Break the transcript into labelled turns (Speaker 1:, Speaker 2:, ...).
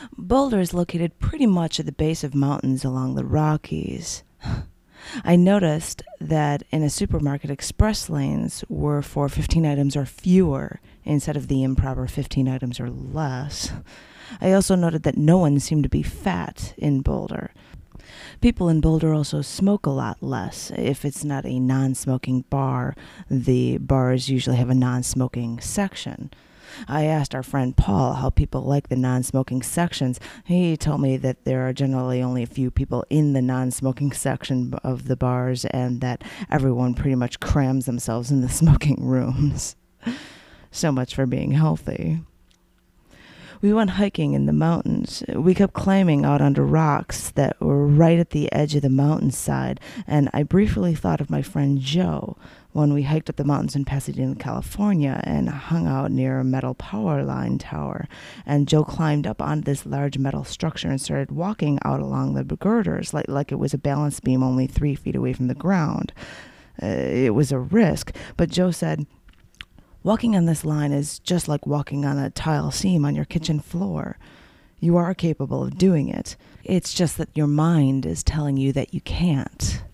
Speaker 1: Boulder is located pretty much at the base of mountains along the Rockies. I noticed that in a supermarket, express lanes were for 15 items or fewer instead of the improper 15 items or less. I also noted that no one seemed to be fat in Boulder. People in Boulder also smoke a lot less. If it's not a non-smoking bar, the bars usually have a non-smoking section. I asked our friend Paul how people like the non-smoking sections. He told me that there are generally only a few people in the non-smoking section of the bars and that everyone pretty much crams themselves in the smoking rooms. So much for being healthy. We went hiking in the mountains. We kept climbing out under rocks that were right at the edge of the mountainside, and I briefly thought of my friend Joe when we hiked up the mountains in Pasadena, California, and hung out near a metal power line tower. And Joe climbed up on this large metal structure and started walking out along the girders like it was a balance beam only 3 feet away from the ground. It was a risk, but Joe said, "Walking on this line is just like walking on a tile seam on your kitchen floor. You are capable of doing it. It's just that your mind is telling you that you can't."